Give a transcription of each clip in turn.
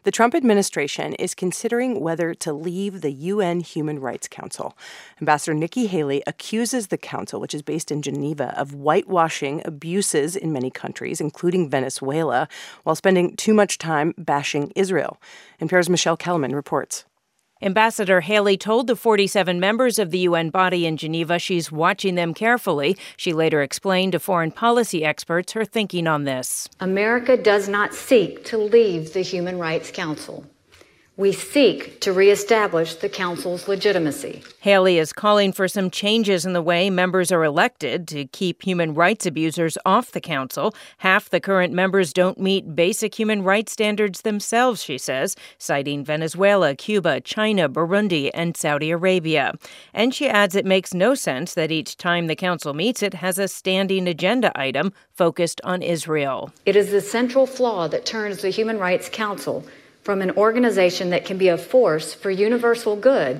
The Trump administration is considering whether to leave the UN Human Rights Council. Ambassador Nikki Haley accuses the council, which is based in Geneva, of whitewashing abuses in many countries, including Venezuela, while spending too much time bashing Israel. NPR's Michelle Kellerman reports. Ambassador Haley told the 47 members of the UN body in Geneva she's watching them carefully. She later explained to foreign policy experts her thinking on this. America does not seek to leave the Human Rights Council. We seek to reestablish the council's legitimacy. Haley is calling for some changes in the way members are elected to keep human rights abusers off the council. Half the current members don't meet basic human rights standards themselves, she says, citing Venezuela, Cuba, China, Burundi, and Saudi Arabia. And she adds it makes no sense that each time the council meets, it has a standing agenda item focused on Israel. It is the central flaw that turns the Human Rights Council from an organization that can be a force for universal good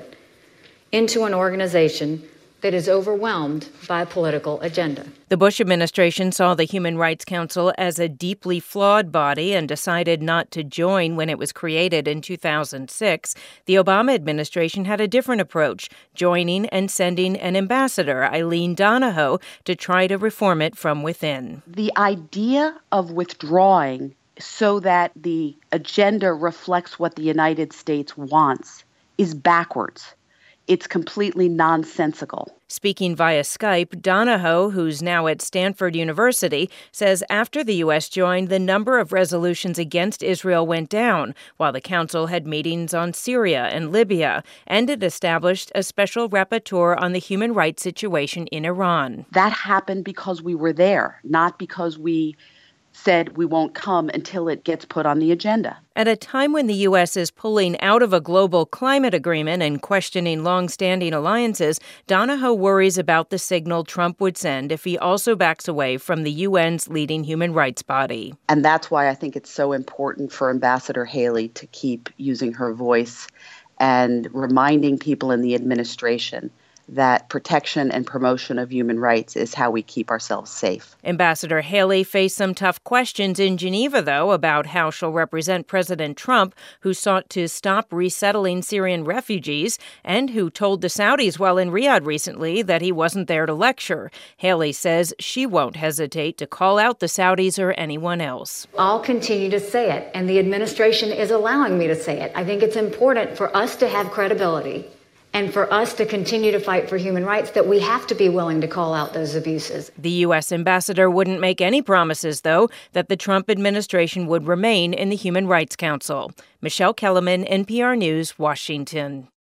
into an organization that is overwhelmed by a political agenda. The Bush administration saw the Human Rights Council as a deeply flawed body and decided not to join when it was created in 2006. The Obama administration had a different approach, joining and sending an ambassador, Eileen Donahoe, to try to reform it from within. The idea of withdrawing so that the agenda reflects what the United States wants is backwards. It's completely nonsensical. Speaking via Skype, Donahoe, who's now at Stanford University, says after the U.S. joined, the number of resolutions against Israel went down, while the council had meetings on Syria and Libya, and it established a special rapporteur on the human rights situation in Iran. That happened because we were there, not because we said we won't come until it gets put on the agenda. At a time when the U.S. is pulling out of a global climate agreement and questioning long-standing alliances, Donahoe worries about the signal Trump would send if he also backs away from the UN's leading human rights body. And that's why I think it's so important for Ambassador Haley to keep using her voice and reminding people in the administration that protection and promotion of human rights is how we keep ourselves safe. Ambassador Haley faced some tough questions in Geneva, though, about how she'll represent President Trump, who sought to stop resettling Syrian refugees and who told the Saudis while in Riyadh recently that he wasn't there to lecture. Haley says she won't hesitate to call out the Saudis or anyone else. I'll continue to say it, and the administration is allowing me to say it. I think it's important for us to have credibility and for us to continue to fight for human rights, that we have to be willing to call out those abuses. The U.S. ambassador wouldn't make any promises, though, that the Trump administration would remain in the Human Rights Council. Michelle Kellerman, NPR News, Washington.